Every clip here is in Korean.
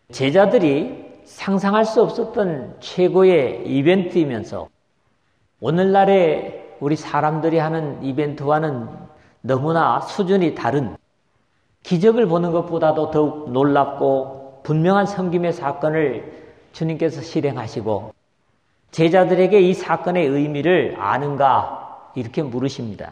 제자들이 상상할 수 없었던 최고의 이벤트이면서 오늘날의 우리 사람들이 하는 이벤트와는 너무나 수준이 다른 기적을 보는 것보다도 더욱 놀랍고 분명한 섬김의 사건을 주님께서 실행하시고 제자들에게 이 사건의 의미를 아는가 이렇게 물으십니다.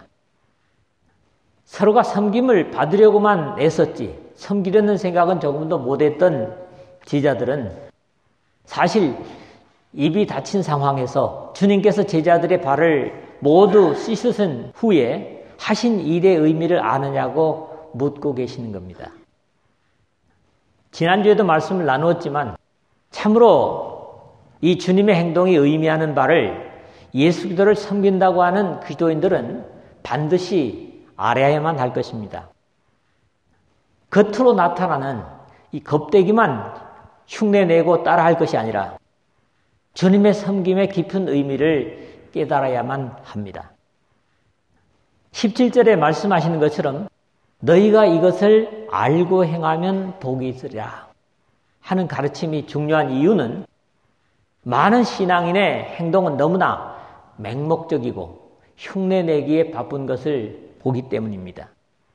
서로가 섬김을 받으려고만 애썼지 섬기려는 생각은 조금도 못했던 제자들은 사실 입이 닫힌 상황에서 주님께서 제자들의 발을 모두 씻으신 후에 하신 일의 의미를 아느냐고 묻고 계시는 겁니다. 지난주에도 말씀을 나누었지만 참으로 이 주님의 행동이 의미하는 바를 예수 그리스도를 섬긴다고 하는 기도인들은 반드시 알아야만 할 것입니다. 겉으로 나타나는 이 겁대기만 흉내내고 따라할 것이 아니라 주님의 섬김의 깊은 의미를 깨달아야만 합니다. 17절에 말씀하시는 것처럼 너희가 이것을 알고 행하면 복이 있으리라 하는 가르침이 중요한 이유는 많은 신앙인의 행동은 너무나 맹목적이고 흉내내기에 바쁜 것을 보기 때문입니다.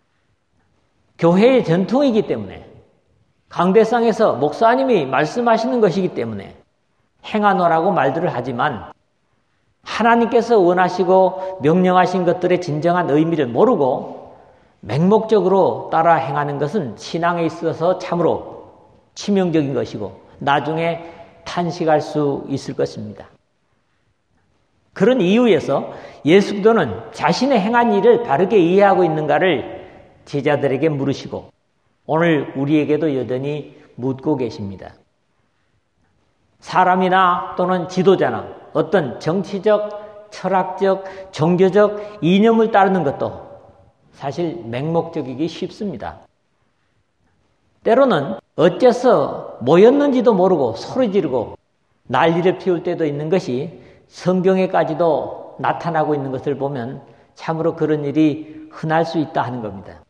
교회의 전통이기 때문에 강대상에서 목사님이 말씀하시는 것이기 때문에 행하노라고 말들을 하지만 하나님께서 원하시고 명령하신 것들의 진정한 의미를 모르고 맹목적으로 따라 행하는 것은 신앙에 있어서 참으로 치명적인 것이고 나중에 탄식할 수 있을 것입니다. 그런 이유에서 예수 그리스도는 자신의 행한 일을 바르게 이해하고 있는가를 제자들에게 물으시고 오늘 우리에게도 여전히 묻고 계십니다. 사람이나 또는 지도자나 어떤 정치적, 철학적, 종교적 이념을 따르는 것도 사실 맹목적이기 쉽습니다. 때로는 어째서 모였는지도 모르고 소리 지르고 난리를 피울 때도 있는 것이 성경에까지도 나타나고 있는 것을 보면 참으로 그런 일이 흔할 수 있다 하는 겁니다.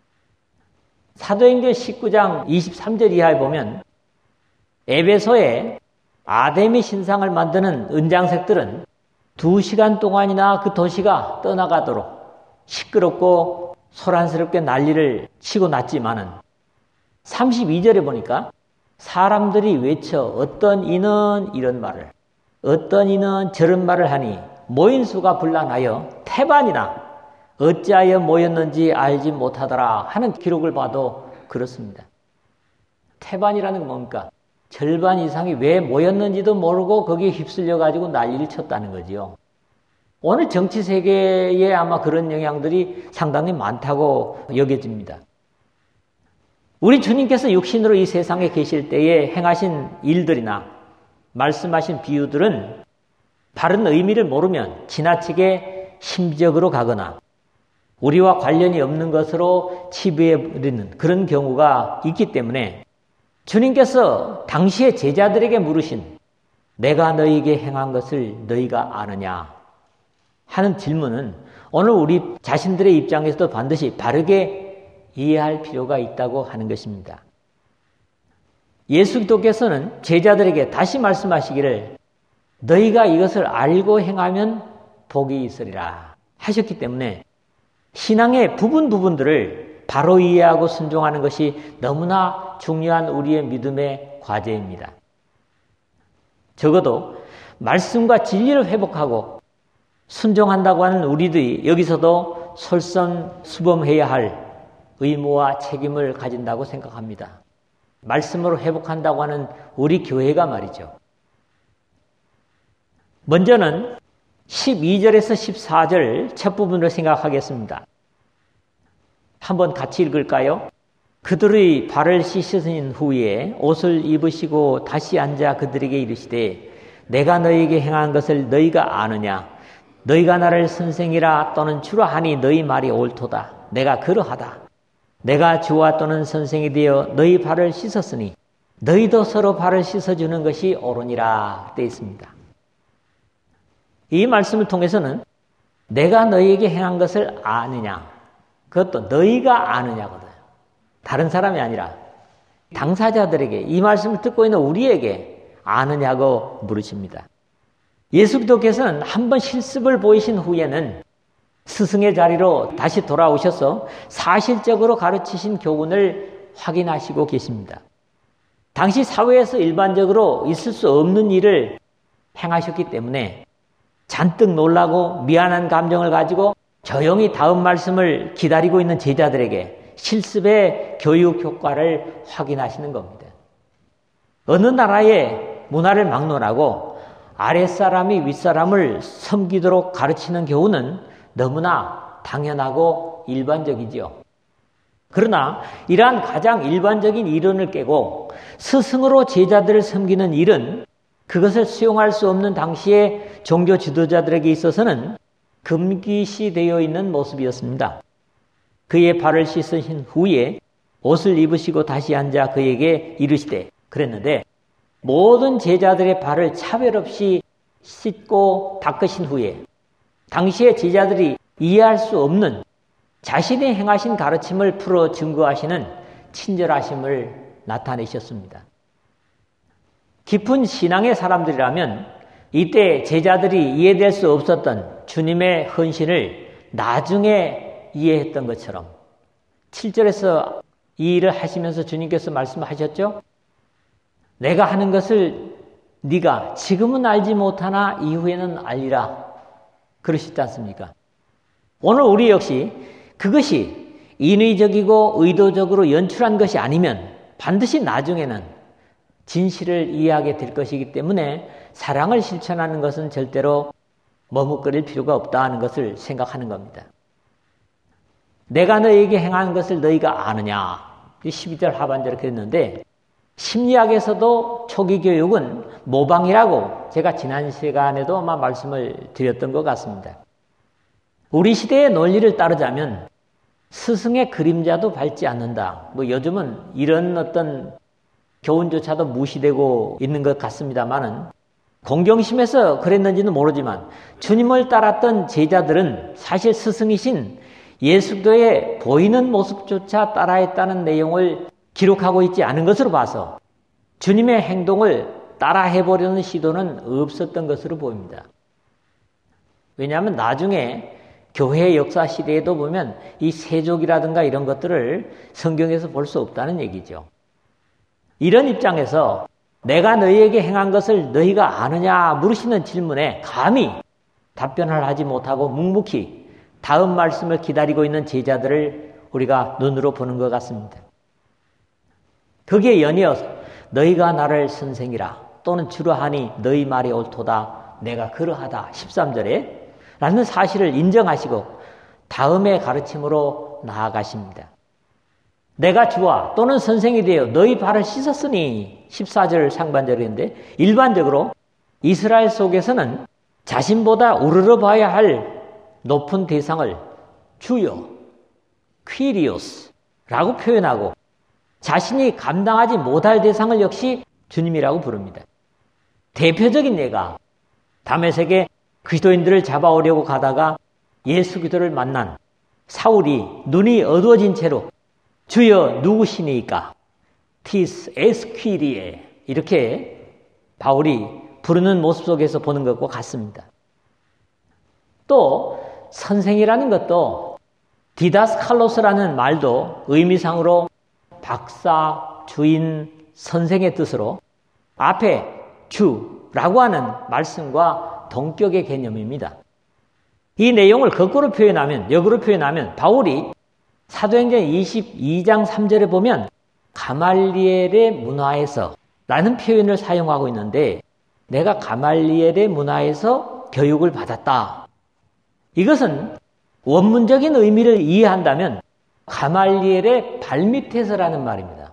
사도행전 19장 23절 이하에 보면 에베소에 아데미 신상을 만드는 은장색들은 2시간 동안이나 그 도시가 떠나가도록 시끄럽고 소란스럽게 난리를 치고 났지만은 32절에 보니까 사람들이 외쳐 어떤 이는 이런 말을 어떤 이는 저런 말을 하니 모인 수가 분란하여 태반이나 어찌하여 모였는지 알지 못하더라 하는 기록을 봐도 그렇습니다. 태반이라는 건 뭡니까? 절반 이상이 왜 모였는지도 모르고 거기에 휩쓸려가지고 난리를 쳤다는 거지요. 오늘 정치 세계에 아마 그런 영향들이 상당히 많다고 여겨집니다. 우리 주님께서 육신으로 이 세상에 계실 때에 행하신 일들이나 말씀하신 비유들은 바른 의미를 모르면 지나치게 심적으로 가거나 우리와 관련이 없는 것으로 치부해버리는 그런 경우가 있기 때문에 주님께서 당시에 제자들에게 물으신 내가 너희에게 행한 것을 너희가 아느냐 하는 질문은 오늘 우리 자신들의 입장에서도 반드시 바르게 이해할 필요가 있다고 하는 것입니다. 예수 그리스도께서는 제자들에게 다시 말씀하시기를 너희가 이것을 알고 행하면 복이 있으리라 하셨기 때문에 신앙의 부분들을 바로 이해하고 순종하는 것이 너무나 중요한 우리의 믿음의 과제입니다. 적어도 말씀과 진리를 회복하고 순종한다고 하는 우리들이 여기서도 솔선수범해야 할 의무와 책임을 가진다고 생각합니다. 말씀으로 회복한다고 하는 우리 교회가 말이죠. 먼저는 12절에서 14절 첫 부분을 생각하겠습니다. 한번 같이 읽을까요? 그들의 발을 씻으신 후에 옷을 입으시고 다시 앉아 그들에게 이르시되 내가 너희에게 행한 것을 너희가 아느냐? 너희가 나를 선생이라 또는 주라 하니 너희 말이 옳도다. 내가 그러하다. 내가 주와 또는 선생이 되어 너희 발을 씻었으니 너희도 서로 발을 씻어주는 것이 옳으니라 되어 있습니다. 이 말씀을 통해서는 내가 너희에게 행한 것을 아느냐? 그것도 너희가 아느냐거든. 다른 사람이 아니라 당사자들에게, 이 말씀을 듣고 있는 우리에게 아느냐고 물으십니다. 예수 그리스도께서는 한번 실습을 보이신 후에는 스승의 자리로 다시 돌아오셔서 사실적으로 가르치신 교훈을 확인하시고 계십니다. 당시 사회에서 일반적으로 있을 수 없는 일을 행하셨기 때문에 잔뜩 놀라고 미안한 감정을 가지고 조용히 다음 말씀을 기다리고 있는 제자들에게 실습의 교육 효과를 확인하시는 겁니다. 어느 나라의 문화를 막론하고 아랫사람이 윗사람을 섬기도록 가르치는 교훈은 너무나 당연하고 일반적이지요. 그러나 이러한 가장 일반적인 이론을 깨고 스승으로 제자들을 섬기는 일은 그것을 수용할 수 없는 당시의 종교 지도자들에게 있어서는 금기시되어 있는 모습이었습니다. 그의 발을 씻으신 후에 옷을 입으시고 다시 앉아 그에게 이르시되, 그랬는데 모든 제자들의 발을 차별 없이 씻고 닦으신 후에 당시의 제자들이 이해할 수 없는 자신이 행하신 가르침을 풀어 증거하시는 친절하심을 나타내셨습니다. 깊은 신앙의 사람들이라면 이때 제자들이 이해될 수 없었던 주님의 헌신을 나중에 이해했던 것처럼 7절에서 이 일을 하시면서 주님께서 말씀하셨죠. 내가 하는 것을 네가 지금은 알지 못하나 이후에는 알리라. 그러시지 않습니까? 오늘 우리 역시 그것이 인위적이고 의도적으로 연출한 것이 아니면 반드시 나중에는 진실을 이해하게 될 것이기 때문에 사랑을 실천하는 것은 절대로 머뭇거릴 필요가 없다 하는 것을 생각하는 겁니다. 내가 너에게 행하는 것을 너희가 아느냐. 12절 하반절에 그랬는데 심리학에서도 초기 교육은 모방이라고 제가 지난 시간에도 아마 말씀을 드렸던 것 같습니다. 우리 시대의 논리를 따르자면 스승의 그림자도 밟지 않는다. 요즘은 이런 어떤 교훈조차도 무시되고 있는 것 같습니다만은 공경심에서 그랬는지는 모르지만 주님을 따랐던 제자들은 사실 스승이신 예수 그리스도의 보이는 모습조차 따라했다는 내용을 기록하고 있지 않은 것으로 봐서 주님의 행동을 따라해보려는 시도는 없었던 것으로 보입니다. 왜냐하면 나중에 교회 역사 시대에도 보면 이 세족이라든가 이런 것들을 성경에서 볼 수 없다는 얘기죠. 이런 입장에서 내가 너희에게 행한 것을 너희가 아느냐 물으시는 질문에 감히 답변을 하지 못하고 묵묵히 다음 말씀을 기다리고 있는 제자들을 우리가 눈으로 보는 것 같습니다. 거기에 연이어서 너희가 나를 선생이라 또는 주라 하니 너희 말이 옳도다 내가 그러하다 13절에 라는 사실을 인정하시고 다음의 가르침으로 나아가십니다. 내가 주와 또는 선생이 되어 너희 발을 씻었으니 14절 상반절인데 일반적으로 이스라엘 속에서는 자신보다 우러러 봐야 할 높은 대상을 주여, 퀴리오스라고 표현하고 자신이 감당하지 못할 대상을 역시 주님이라고 부릅니다. 대표적인 예가 다메섹에 그리스도인들을 잡아오려고 가다가 예수 그리스도를 만난 사울이 눈이 어두워진 채로 주여 누구시니까 티스 에스퀴리에 이렇게 바울이 부르는 모습 속에서 보는 것과 같습니다. 또 선생이라는 것도 디다스칼로스라는 말도 의미상으로 박사, 주인, 선생의 뜻으로 앞에 주라고 하는 말씀과 동격의 개념입니다. 이 내용을 거꾸로 표현하면, 역으로 표현하면 바울이 사도행전 22장 3절에 보면 가말리엘의 문화에서 라는 표현을 사용하고 있는데 내가 가말리엘의 문화에서 교육을 받았다. 이것은 원문적인 의미를 이해한다면 가말리엘의 발밑에서라는 말입니다.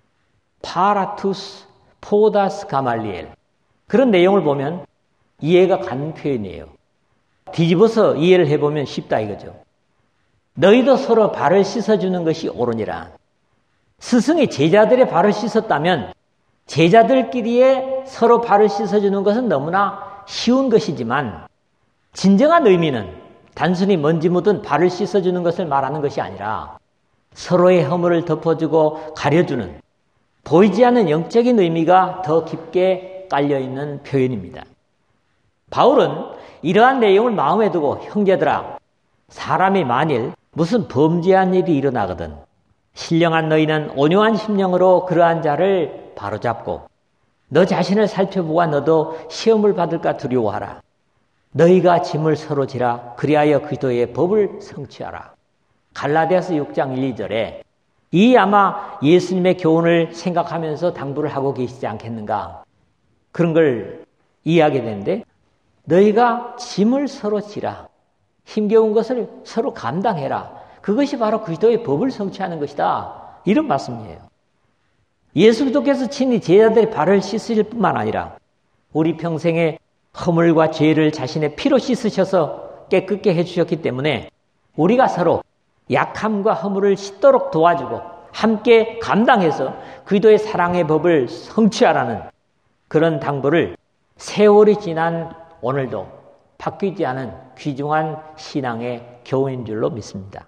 파라투스 포다스 가말리엘. 그런 내용을 보면 이해가 가는 표현이에요. 뒤집어서 이해를 해보면 쉽다 이거죠. 너희도 서로 발을 씻어주는 것이 옳으니라. 스승이 제자들의 발을 씻었다면 제자들끼리의 서로 발을 씻어주는 것은 너무나 쉬운 것이지만 진정한 의미는 단순히 먼지 묻은 발을 씻어주는 것을 말하는 것이 아니라 서로의 허물을 덮어주고 가려주는 보이지 않는 영적인 의미가 더 깊게 깔려있는 표현입니다. 바울은 이러한 내용을 마음에 두고 형제들아, 사람이 만일 무슨 범죄한 일이 일어나거든 신령한 너희는 온유한 심령으로 그러한 자를 바로잡고 너 자신을 살펴보아 너도 시험을 받을까 두려워하라. 너희가 짐을 서로 지라. 그리하여 그리스도의 법을 성취하라. 갈라디아서 6장 1, 2절에 이 아마 예수님의 교훈을 생각하면서 당부를 하고 계시지 않겠는가, 그런 걸 이해하게 되는데, 너희가 짐을 서로 지라. 힘겨운 것을 서로 감당해라. 그것이 바로 그리스도의 법을 성취하는 것이다. 이런 말씀이에요. 예수 그리스도께서 친히 제자들의 발을 씻으실 뿐만 아니라 우리 평생의 허물과 죄를 자신의 피로 씻으셔서 깨끗게 해주셨기 때문에 우리가 서로 약함과 허물을 씻도록 도와주고 함께 감당해서 그리스도의 사랑의 법을 성취하라는 그런 당부를 세월이 지난 오늘도 바뀌지 않은 귀중한 신앙의 교훈인 줄로 믿습니다.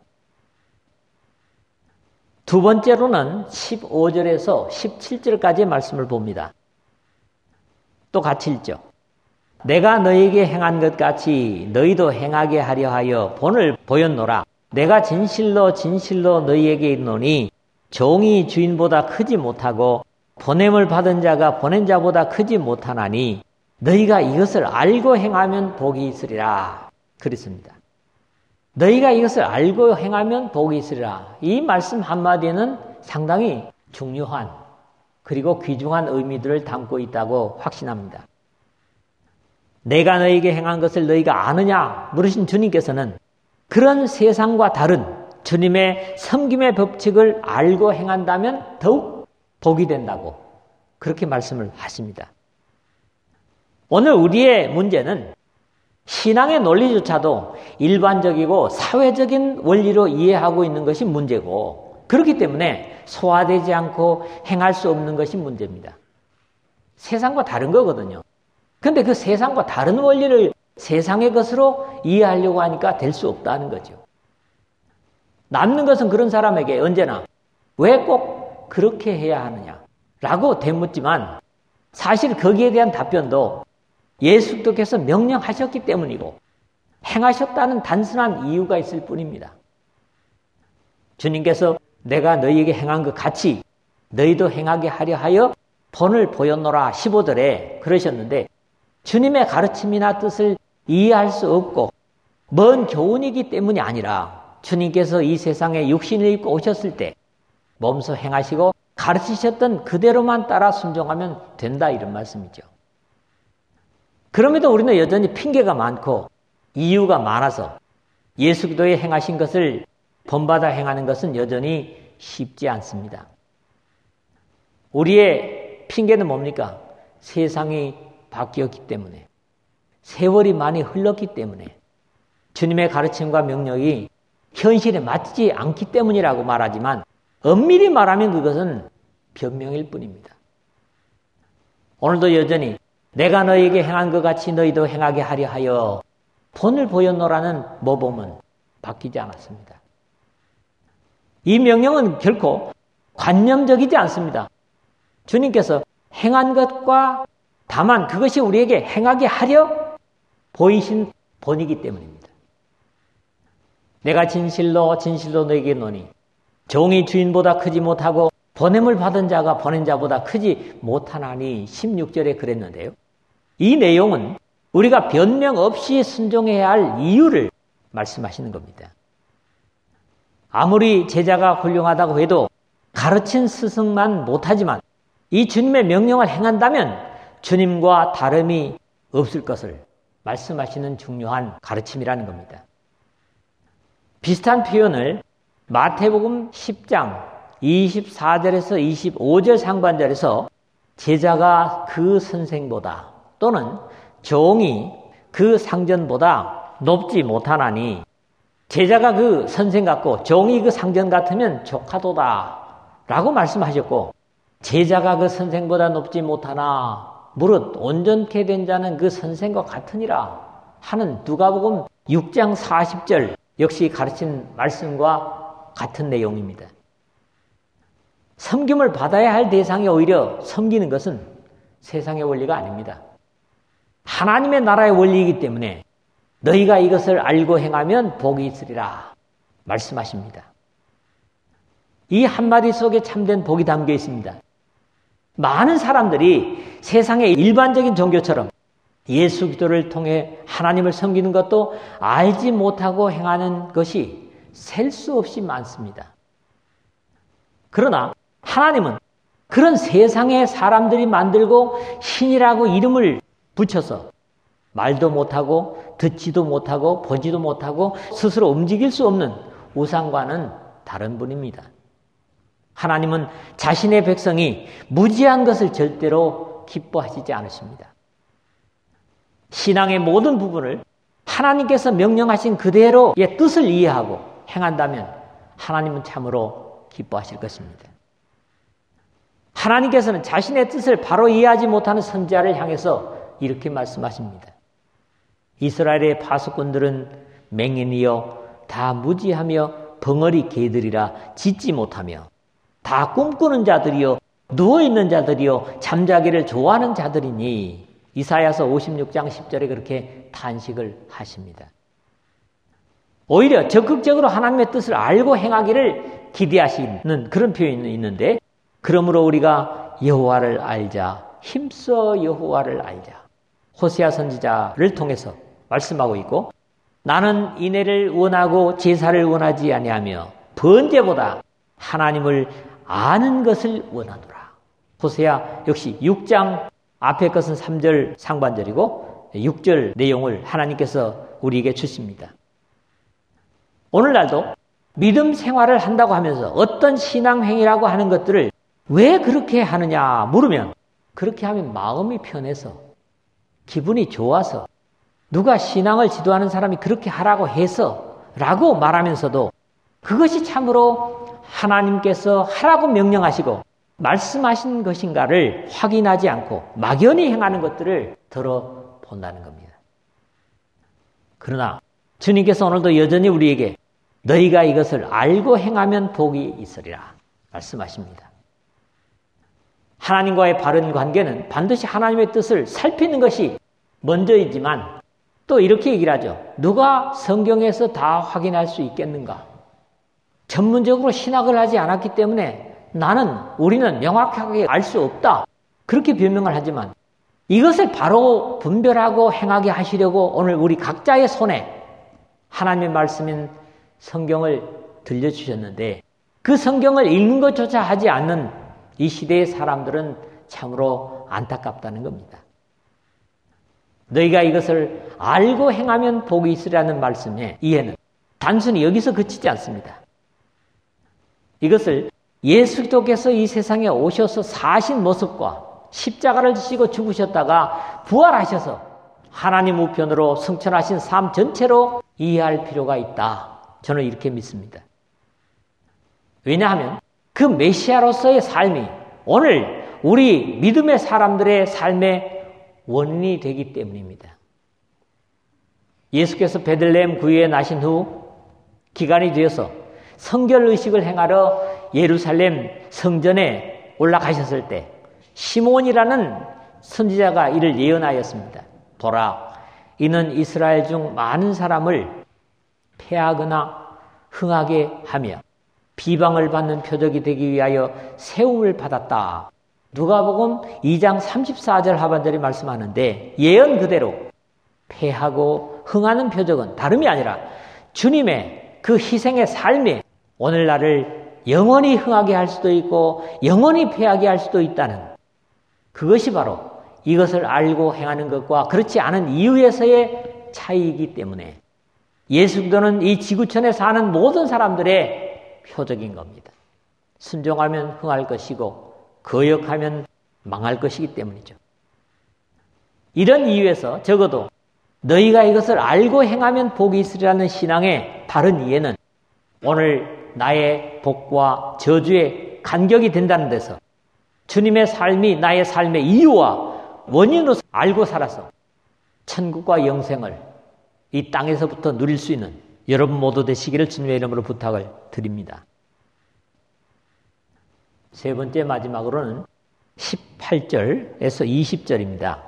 두 번째로는 15절에서 17절까지의 말씀을 봅니다. 또 같이 읽죠. 내가 너에게 행한 것 같이 너희도 행하게 하려 하여 본을 보였노라. 내가 진실로 진실로 너희에게 이르노니 종이 주인보다 크지 못하고 보냄을 받은 자가 보낸 자보다 크지 못하나니 너희가 이것을 알고 행하면 복이 있으리라. 그랬습니다. 너희가 이것을 알고 행하면 복이 있으리라. 이 말씀 한마디는 상당히 중요한 그리고 귀중한 의미들을 담고 있다고 확신합니다. 내가 너희에게 행한 것을 너희가 아느냐 물으신 주님께서는 그런 세상과 다른 주님의 섬김의 법칙을 알고 행한다면 더욱 복이 된다고 그렇게 말씀을 하십니다. 오늘 우리의 문제는 신앙의 논리조차도 일반적이고 사회적인 원리로 이해하고 있는 것이 문제고, 그렇기 때문에 소화되지 않고 행할 수 없는 것이 문제입니다. 세상과 다른 거거든요. 그런데 그 세상과 다른 원리를 세상의 것으로 이해하려고 하니까 될 수 없다는 거죠. 남는 것은 그런 사람에게 언제나 왜 꼭 그렇게 해야 하느냐라고 되묻지만, 사실 거기에 대한 답변도 예수께서 명령하셨기 때문이고 행하셨다는 단순한 이유가 있을 뿐입니다. 주님께서 내가 너희에게 행한 것 같이 너희도 행하게 하려 하여 본을 보였노라 15절에 그러셨는데, 주님의 가르침이나 뜻을 이해할 수 없고 먼 교훈이기 때문이 아니라 주님께서 이 세상에 육신을 입고 오셨을 때 몸소 행하시고 가르치셨던 그대로만 따라 순종하면 된다, 이런 말씀이죠. 그럼에도 우리는 여전히 핑계가 많고 이유가 많아서 예수 그리스도의 행하신 것을 본받아 행하는 것은 여전히 쉽지 않습니다. 우리의 핑계는 뭡니까? 세상이 바뀌었기 때문에, 세월이 많이 흘렀기 때문에, 주님의 가르침과 명령이 현실에 맞지 않기 때문이라고 말하지만 엄밀히 말하면 그것은 변명일 뿐입니다. 오늘도 여전히 내가 너희에게 행한 것 같이 너희도 행하게 하려 하여 본을 보였노라는 모범은 바뀌지 않았습니다. 이 명령은 결코 관념적이지 않습니다. 주님께서 행한 것과 다만 그것이 우리에게 행하게 하려 보이신 본이기 때문입니다. 내가 진실로 진실로 너희에게 이르노니 종이 주인보다 크지 못하고 보냄을 받은 자가 보낸 자보다 크지 못하나니 16절에 그랬는데요. 이 내용은 우리가 변명 없이 순종해야 할 이유를 말씀하시는 겁니다. 아무리 제자가 훌륭하다고 해도 가르친 스승만 못하지만 이 주님의 명령을 행한다면 주님과 다름이 없을 것을 말씀하시는 중요한 가르침이라는 겁니다. 비슷한 표현을 마태복음 10장 24절에서 25절 상반절에서 제자가 그 선생보다 또는 종이 그 상전보다 높지 못하나니 제자가 그 선생 같고 종이 그 상전 같으면 족하도다 라고 말씀하셨고, 제자가 그 선생보다 높지 못하나 무릇 온전케 된 자는 그 선생과 같으니라 하는 누가복음 6장 40절 역시 가르친 말씀과 같은 내용입니다. 섬김을 받아야 할 대상이 오히려 섬기는 것은 세상의 원리가 아닙니다. 하나님의 나라의 원리이기 때문에 너희가 이것을 알고 행하면 복이 있으리라 말씀하십니다. 이 한마디 속에 참된 복이 담겨 있습니다. 많은 사람들이 세상의 일반적인 종교처럼 예수 기도를 통해 하나님을 섬기는 것도 알지 못하고 행하는 것이 셀 수 없이 많습니다. 그러나 하나님은 그런 세상의 사람들이 만들고 신이라고 이름을 붙여서 말도 못하고 듣지도 못하고 보지도 못하고 스스로 움직일 수 없는 우상과는 다른 분입니다. 하나님은 자신의 백성이 무지한 것을 절대로 기뻐하시지 않으십니다. 신앙의 모든 부분을 하나님께서 명령하신 그대로의 뜻을 이해하고 행한다면 하나님은 참으로 기뻐하실 것입니다. 하나님께서는 자신의 뜻을 바로 이해하지 못하는 선지자를 향해서 이렇게 말씀하십니다. 이스라엘의 파수꾼들은 맹인이여 다 무지하며 벙어리 개들이라 짖지 못하며 다 꿈꾸는 자들이여 누워있는 자들이여 잠자기를 좋아하는 자들이니 이사야서 56장 10절에 그렇게 탄식을 하십니다. 오히려 적극적으로 하나님의 뜻을 알고 행하기를 기대하시는 그런 표현이 있는데 그러므로 우리가 여호와를 알자 힘써 여호와를 알자 호세아 선지자를 통해서 말씀하고 있고 나는 인애를 원하고 제사를 원하지 아니하며 번제보다 하나님을 아는 것을 원하노라. 호세아 역시 6장 앞에 것은 3절 상반절이고 6절 내용을 하나님께서 우리에게 주십니다. 오늘날도 믿음 생활을 한다고 하면서 어떤 신앙행위라고 하는 것들을 왜 그렇게 하느냐 물으면 그렇게 하면 마음이 편해서 기분이 좋아서 누가 신앙을 지도하는 사람이 그렇게 하라고 해서 라고 말하면서도 그것이 참으로 하나님께서 하라고 명령하시고 말씀하신 것인가를 확인하지 않고 막연히 행하는 것들을 들어본다는 겁니다. 그러나 주님께서 오늘도 여전히 우리에게 너희가 이것을 알고 행하면 복이 있으리라 말씀하십니다. 하나님과의 바른 관계는 반드시 하나님의 뜻을 살피는 것이 먼저이지만 또 이렇게 얘기를 하죠. 누가 성경에서 다 확인할 수 있겠는가? 전문적으로 신학을 하지 않았기 때문에 우리는 명확하게 알 수 없다. 그렇게 변명을 하지만 이것을 바로 분별하고 행하게 하시려고 오늘 우리 각자의 손에 하나님의 말씀인 성경을 들려주셨는데 그 성경을 읽는 것조차 하지 않는 이 시대의 사람들은 참으로 안타깝다는 겁니다. 너희가 이것을 알고 행하면 복이 있으라는 말씀의 이해는 단순히 여기서 그치지 않습니다. 이것을 예수 그리스도께서 이 세상에 오셔서 사신 모습과 십자가를 지시고 죽으셨다가 부활하셔서 하나님 우편으로 승천하신 삶 전체로 이해할 필요가 있다. 저는 이렇게 믿습니다. 왜냐하면 그 메시아로서의 삶이 오늘 우리 믿음의 사람들의 삶의 원인이 되기 때문입니다. 예수께서 베들레헴 구유에 나신 후 기간이 되어서 성결의식을 행하러 예루살렘 성전에 올라가셨을 때 시몬이라는 선지자가 이를 예언하였습니다. 보라, 이는 이스라엘 중 많은 사람을 패하거나 흥하게 하며 비방을 받는 표적이 되기 위하여 세움을 받았다. 누가복음 2장 34절 하반절이 말씀하는데 예언 그대로 패하고 흥하는 표적은 다름이 아니라 주님의 그 희생의 삶이 오늘날을 영원히 흥하게 할 수도 있고 영원히 패하게 할 수도 있다는 그것이 바로 이것을 알고 행하는 것과 그렇지 않은 이유에서의 차이이기 때문에 예수 그리스도는 이 지구촌에 사는 모든 사람들의 표적인 겁니다. 순종하면 흥할 것이고 거역하면 망할 것이기 때문이죠. 이런 이유에서 적어도 너희가 이것을 알고 행하면 복이 있으리라는 신앙의 바른 이해는 오늘 나의 복과 저주의 간격이 된다는 데서 주님의 삶이 나의 삶의 이유와 원인으로 알고 살아서 천국과 영생을 이 땅에서부터 누릴 수 있는 여러분 모두 되시기를 주님의 이름으로 부탁을 드립니다. 세 번째 마지막으로는 18절에서 20절입니다.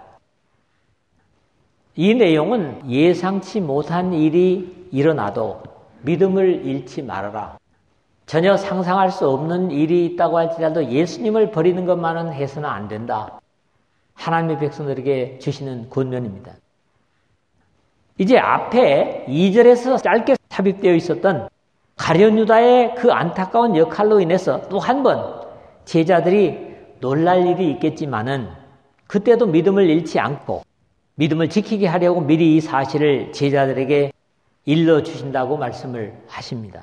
이 내용은 예상치 못한 일이 일어나도 믿음을 잃지 말아라. 전혀 상상할 수 없는 일이 있다고 할지라도 예수님을 버리는 것만은 해서는 안 된다. 하나님의 백성들에게 주시는 권면입니다. 이제 앞에 2절에서 짧게 삽입되어 있었던 가룟 유다의 그 안타까운 역할로 인해서 또 한 번 제자들이 놀랄 일이 있겠지만은 그때도 믿음을 잃지 않고 믿음을 지키게 하려고 미리 이 사실을 제자들에게 일러주신다고 말씀을 하십니다.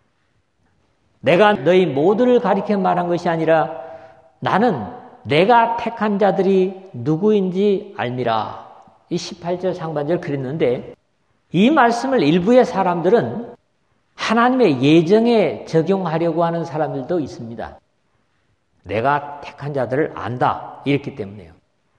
내가 너희 모두를 가리켜 말한 것이 아니라 나는 내가 택한 자들이 누구인지 알미라. 이 18절 상반절 그랬는데 이 말씀을 일부의 사람들은 하나님의 예정에 적용하려고 하는 사람들도 있습니다. 내가 택한 자들을 안다. 이렇기 때문에요.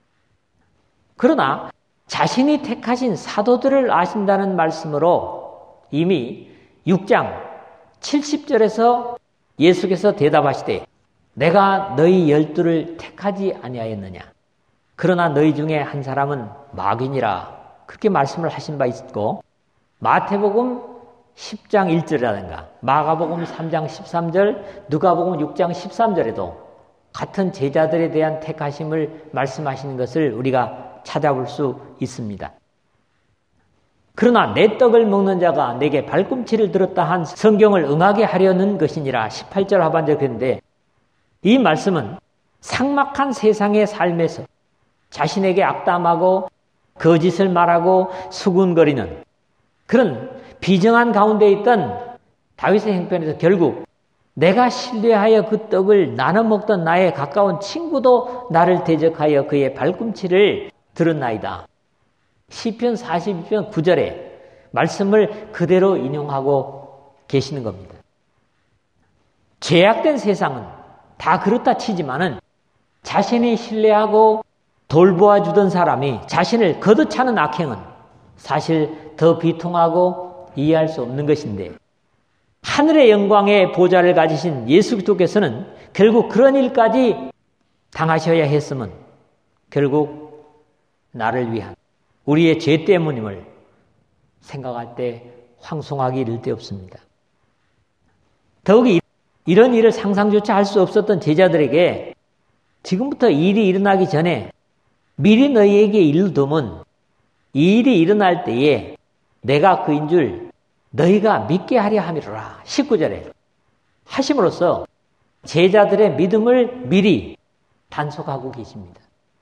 그러나 자신이 택하신 사도들을 아신다는 말씀으로 이미 6장 70절에서 예수께서 대답하시되 내가 너희 12를 택하지 아니하였느냐. 그러나 너희 중에 한 사람은 마귀니라. 그렇게 말씀을 하신 바 있고 마태복음 10장 1절이라든가 마가복음 3장 13절 누가복음 6장 13절에도 같은 제자들에 대한 택하심을 말씀하시는 것을 우리가 찾아볼 수 있습니다. 그러나 내 떡을 먹는 자가 내게 발꿈치를 들었다 한 성경을 응하게 하려는 것이니라. 18절 하반절 그런데 이 말씀은 삭막한 세상의 삶에서 자신에게 악담하고 거짓을 말하고 수군거리는 그런 비정한 가운데 있던 다윗의 형편에서 결국 내가 신뢰하여 그 떡을 나눠 먹던 나의 가까운 친구도 나를 대적하여 그의 발꿈치를 들었나이다. 시편 42편 9절에 말씀을 그대로 인용하고 계시는 겁니다. 죄악된 세상은 다 그렇다 치지만은 자신이 신뢰하고 돌보아주던 사람이 자신을 거듭차는 악행은 사실 더 비통하고 이해할 수 없는 것인데 하늘의 영광의 보좌를 가지신 예수 그리스도께서는 결국 그런 일까지 당하셔야 했으면 결국 나를 위한 우리의 죄 때문임을 생각할 때 황송하기 이를 데 없습니다. 더욱이 이런 일을 상상조차 할 수 없었던 제자들에게 지금부터 일이 일어나기 전에 미리 너희에게 일러두면 이 일이 일어날 때에 내가 그인 줄 너희가 믿게 하려 함이로라. 19절에 하심으로써 제자들의 믿음을 미리 단속하고 계십니다.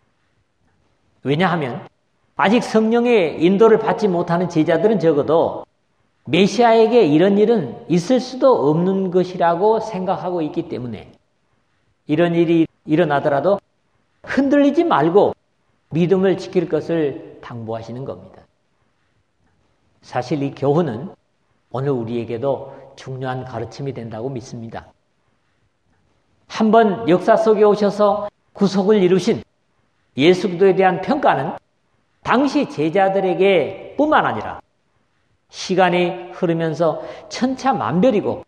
왜냐하면 아직 성령의 인도를 받지 못하는 제자들은 적어도 메시아에게 이런 일은 있을 수도 없는 것이라고 생각하고 있기 때문에 이런 일이 일어나더라도 흔들리지 말고 믿음을 지킬 것을 당부하시는 겁니다. 사실 이 교훈은 오늘 우리에게도 중요한 가르침이 된다고 믿습니다. 한번 역사 속에 오셔서 구속을 이루신 예수 그리스도에 대한 평가는 당시 제자들에게 뿐만 아니라 시간이 흐르면서 천차만별이고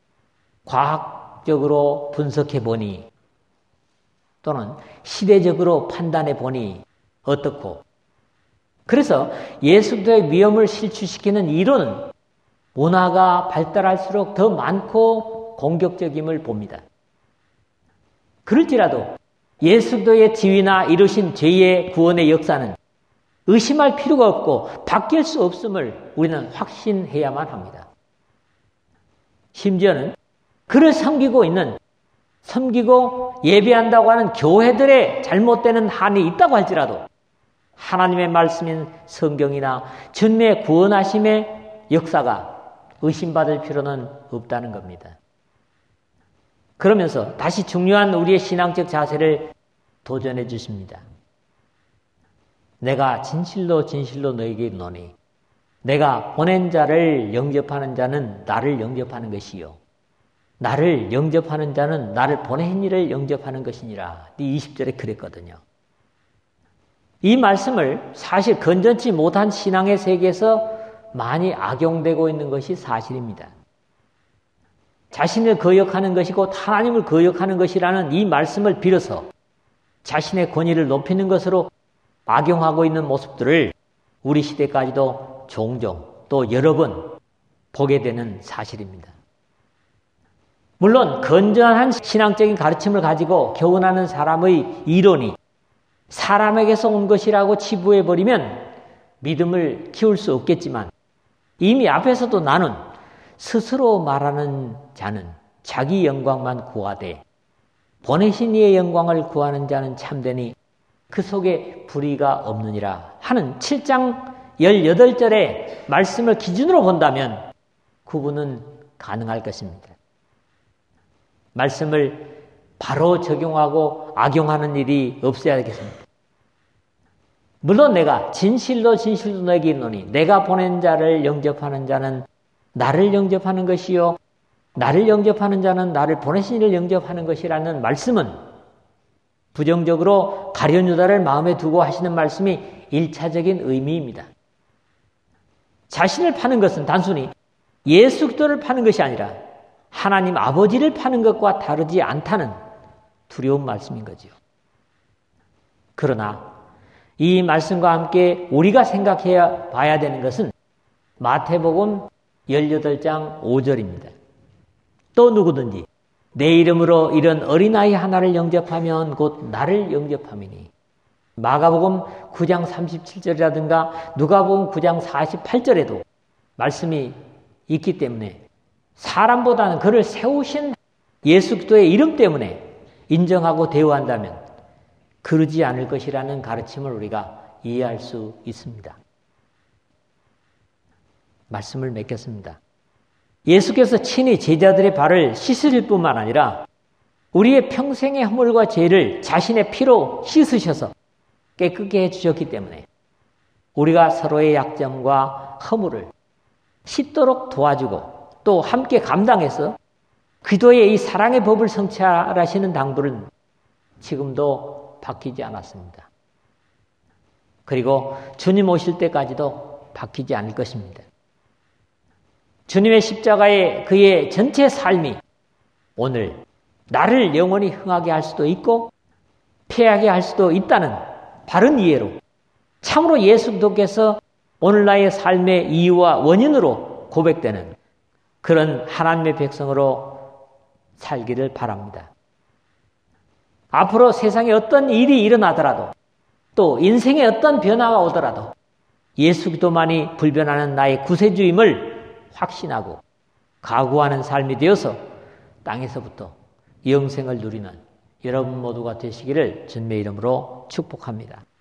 과학적으로 분석해 보니 또는 시대적으로 판단해 보니 어떻고 그래서 예수 그리스도의 위엄을 실추시키는 이론은 문화가 발달할수록 더 많고 공격적임을 봅니다. 그럴지라도 예수 그리스도의 지위나 이루신 죄의 구원의 역사는 의심할 필요가 없고 바뀔 수 없음을 우리는 확신해야만 합니다. 심지어는 그를 섬기고 예배한다고 하는 교회들의 잘못되는 한이 있다고 할지라도 하나님의 말씀인 성경이나 주님의 구원하심의 역사가 의심받을 필요는 없다는 겁니다. 그러면서 다시 중요한 우리의 신앙적 자세를 도전해 주십니다. 내가 진실로 너에게 이르노니 내가 보낸 자를 영접하는 자는 나를 영접하는 것이요 나를 영접하는 자는 나를 보낸 이를 영접하는 것이니라. 20절에 그랬거든요. 이 말씀을 사실 건전치 못한 신앙의 세계에서 많이 악용되고 있는 것이 사실입니다. 자신을 거역하는 것이고 하나님을 거역하는 것이라는 이 말씀을 빌어서 자신의 권위를 높이는 것으로 악용하고 있는 모습들을 우리 시대까지도 종종 또 여러 번 보게 되는 사실입니다. 물론 건전한 신앙적인 가르침을 가지고 교훈하는 사람의 이론이 사람에게서 온 것이라고 치부해버리면 믿음을 키울 수 없겠지만 이미 앞에서도 나는 스스로 말하는 자는 자기 영광만 구하되 보내신 이의 영광을 구하는 자는 참되니 그 속에 불의가 없느니라 하는 7장 18절의 말씀을 기준으로 본다면 구분은 가능할 것입니다. 말씀을 바로 적용하고 악용하는 일이 없어야 되겠습니다. 물론 내가 진실로 너에게 이르노니 내가 보낸 자를 영접하는 자는 나를 영접하는 것이요 나를 영접하는 자는 나를 보내신 이를 영접하는 것이라는 말씀은 부정적으로 가룟 유다를 마음에 두고 하시는 말씀이 1차적인 의미입니다. 자신을 파는 것은 단순히 예수 그리스도를 파는 것이 아니라 하나님 아버지를 파는 것과 다르지 않다는 두려운 말씀인 거지요. 그러나 이 말씀과 함께 우리가 생각해 봐야 되는 것은 마태복음 18장 5절입니다. 또 누구든지 내 이름으로 이런 어린아이 하나를 영접하면 곧 나를 영접함이니. 마가복음 9장 37절이라든가 누가복음 9장 48절에도 말씀이 있기 때문에 사람보다는 그를 세우신 예수 그리스도의 이름 때문에 인정하고 대우한다면 그러지 않을 것이라는 가르침을 우리가 이해할 수 있습니다. 말씀을 맺겠습니다. 예수께서 친히 제자들의 발을 씻으실 뿐만 아니라 우리의 평생의 허물과 죄를 자신의 피로 씻으셔서 깨끗게 해주셨기 때문에 우리가 서로의 약점과 허물을 씻도록 도와주고 또 함께 감당해서 그리스도의 이 사랑의 법을 성취하시는 당부는 지금도 바뀌지 않았습니다. 그리고 주님 오실 때까지도 바뀌지 않을 것입니다. 주님의 십자가의 그의 전체 삶이 오늘 나를 영원히 흥하게 할 수도 있고 패하게 할 수도 있다는 바른 이해로 참으로 예수 그리스도께서 오늘 나의 삶의 이유와 원인으로 고백되는 그런 하나님의 백성으로 살기를 바랍니다. 앞으로 세상에 어떤 일이 일어나더라도 또 인생에 어떤 변화가 오더라도 예수 그리스도만이 불변하는 나의 구세주임을 확신하고 각오하는 삶이 되어서 땅에서부터 영생을 누리는 여러분 모두가 되시기를 주님의 이름으로 축복합니다.